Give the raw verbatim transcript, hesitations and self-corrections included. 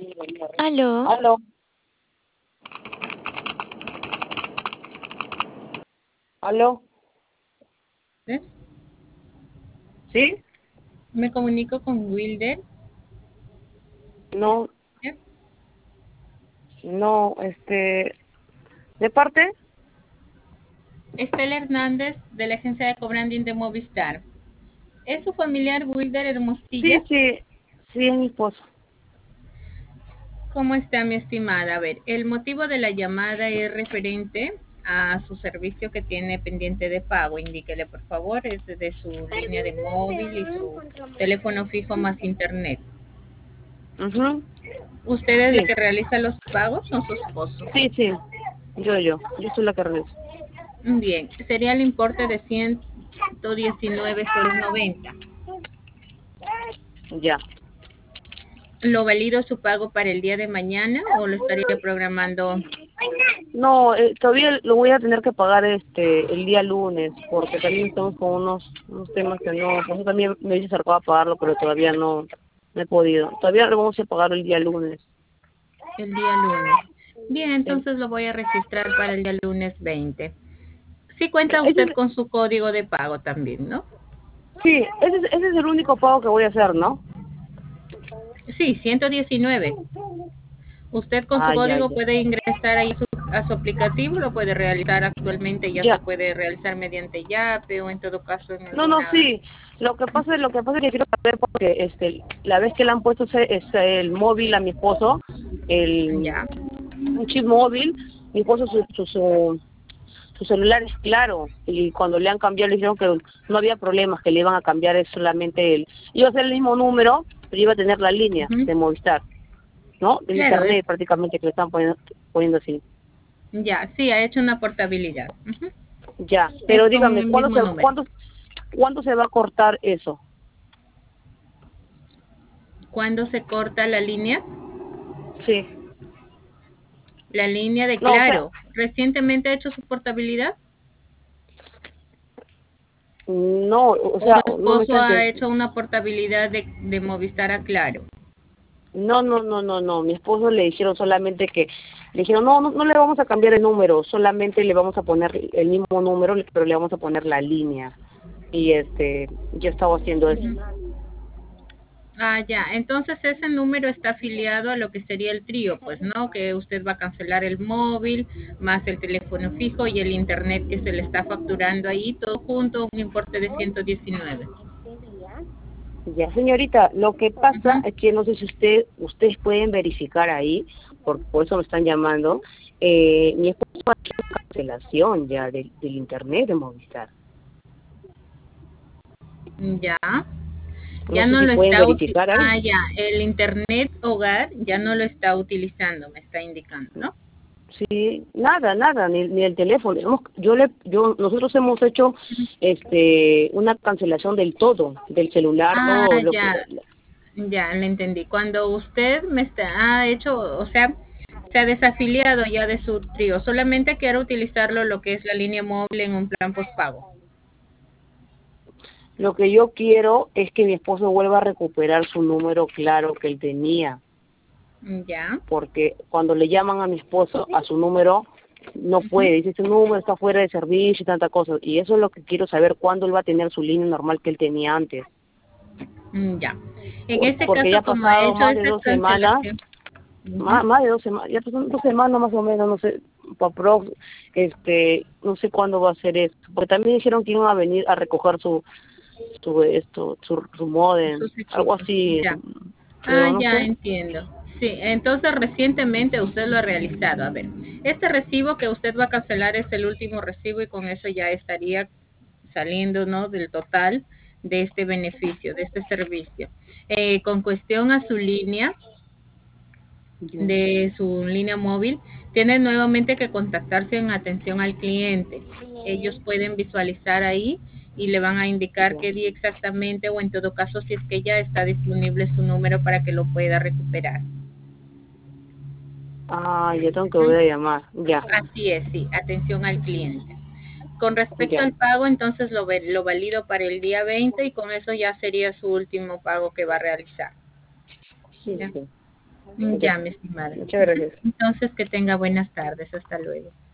Aló, Aló, aló, ¿Eh? ¿sí? Me comunico con Wilder. No, ¿Eh? no, este, ¿de parte? Estela Hernández de la agencia de cobranding de Movistar. ¿Es su familiar Wilder Sí, Hermosilla? sí, sí, es mi esposo. ¿Cómo está, mi estimada? A ver, el motivo de la llamada es referente a su servicio que tiene pendiente de pago. Indíquele, por favor, es de su línea de móvil y su teléfono fijo más internet. Ujú. ¿Usted es la Sí, que realiza los pagos o su esposo? sí, sí, yo, yo, yo soy la que realizo. Bien, sería el importe de ciento diecinueve soles noventa. Ya. ¿Lo valido su pago para el día de mañana o lo estaría programando? No, eh, todavía lo voy a tener que pagar este el día lunes, porque también estamos con unos, unos temas que no, por eso también me hubiese acercado a pagarlo, pero todavía no, no he podido. Todavía lo vamos a pagar el día lunes. El día lunes. Bien, Sí. entonces lo voy a registrar para el día lunes veinte. Sí cuenta Ese usted es- con su código de pago también, ¿no? sí, ese es, ese es el único pago que voy a hacer, ¿no? Sí, ciento diecinueve. Usted con su Ah, ya, código ya. puede ingresar ahí su- a su aplicativo, lo puede realizar actualmente, ya se Ya. puede realizar mediante Yape o en todo caso en No, no, alguna... sí. Lo que pasa, lo que pasa es que quiero saber porque este, la vez que le han puesto ese, ese- el móvil a mi esposo, el Ya. un chip móvil, mi esposo su, su, su, su celular es claro y cuando le han cambiado le dijeron que no había problemas, que le iban a cambiar es solamente el, iba a ser el mismo número, pero iba a tener la línea Ujú. de Movistar, ¿no? Del Claro, es, internet prácticamente que le están poniendo, poniendo así. ya, sí, ha hecho una portabilidad. Ujú. Ya, Es pero con dígame, el ¿cuándo mismo se, número. cuándo, cuándo se va a cortar eso? Cuando se corta la línea, Sí. la línea de No, o sea, Claro, recientemente ha hecho su portabilidad no, o o su sea, no me esposo está ha entendiendo. hecho una portabilidad de, de Movistar a Claro. No, no, no, no, no. Mi esposo le dijeron solamente que, le dijeron, no, no, no le vamos a cambiar el número, solamente le vamos a poner el mismo número, pero le vamos a poner la línea. Y este, yo estaba haciendo eso. Ujú. Ah, ya. Entonces ese número está afiliado a lo que sería el trío, pues, ¿no? Que usted va a cancelar el móvil, más el teléfono fijo y el internet que se le está facturando ahí, todo junto, un importe de ciento diecinueve. Ya, señorita, lo que pasa Ujú. es que no sé si usted, ustedes pueden verificar ahí, por, por eso me están llamando, eh, mi esposo ha hecho cancelación ya del, del internet de Movistar. Ya. No Ya sé no si lo pueden está uti- verificar ah, ahí. ya, el internet hogar ya no lo está utilizando, me está indicando, ¿no? Sí, nada, nada, ni, ni el teléfono. Hemos- yo le, yo, nosotros hemos hecho, este, una cancelación del todo, del celular, Ah, todo lo que. ya, ya, le entendí. Cuando usted me está, ha hecho, o sea, se ha desafiliado ya de su trío, solamente quiere utilizarlo lo que es la línea móvil en un plan postpago. Lo que yo quiero es que mi esposo vuelva a recuperar su número claro que él tenía, Ya. porque cuando le llaman a mi esposo a su número no Ujú. puede, dice su número está fuera de servicio y tanta cosa, y eso es lo que quiero saber, cuándo él va a tener su línea normal que él tenía antes, Mm, ya. En Por- este porque ya caso, ha como ha pasado hecho más de esta dos semanas. cancelación, Más, ujú, más de dos semanas, ya son dos semanas más o menos, no sé, pa pro, este, no sé cuándo va a ser esto, porque también dijeron que iban a venir a recoger su, su esto, su, su modem, sus algo equipos, así, ya. Ah, pero no ya sé. entiendo. Sí, entonces recientemente usted lo ha realizado. A ver, este recibo que usted va a cancelar es el último recibo y con eso ya estaría saliendo, ¿no? Del total de este beneficio, de este servicio. Eh, con cuestión a su línea, Ya, de su línea móvil, tiene nuevamente que contactarse en atención al cliente. Ellos pueden visualizar ahí y le van a indicar ya. qué día exactamente o en todo caso si es que ya está disponible su número para que lo pueda recuperar. Ah, ya tengo que Ujú. volver a llamar, ya, Así es, sí, atención al cliente. Con respecto ya, al pago, entonces lo, ve- lo valido para el día veinte y con eso ya sería su último pago que va a realizar. sí, ¿Ya? sí. Ya, mi estimada. Muchas gracias. Entonces, que tenga buenas tardes. Hasta luego.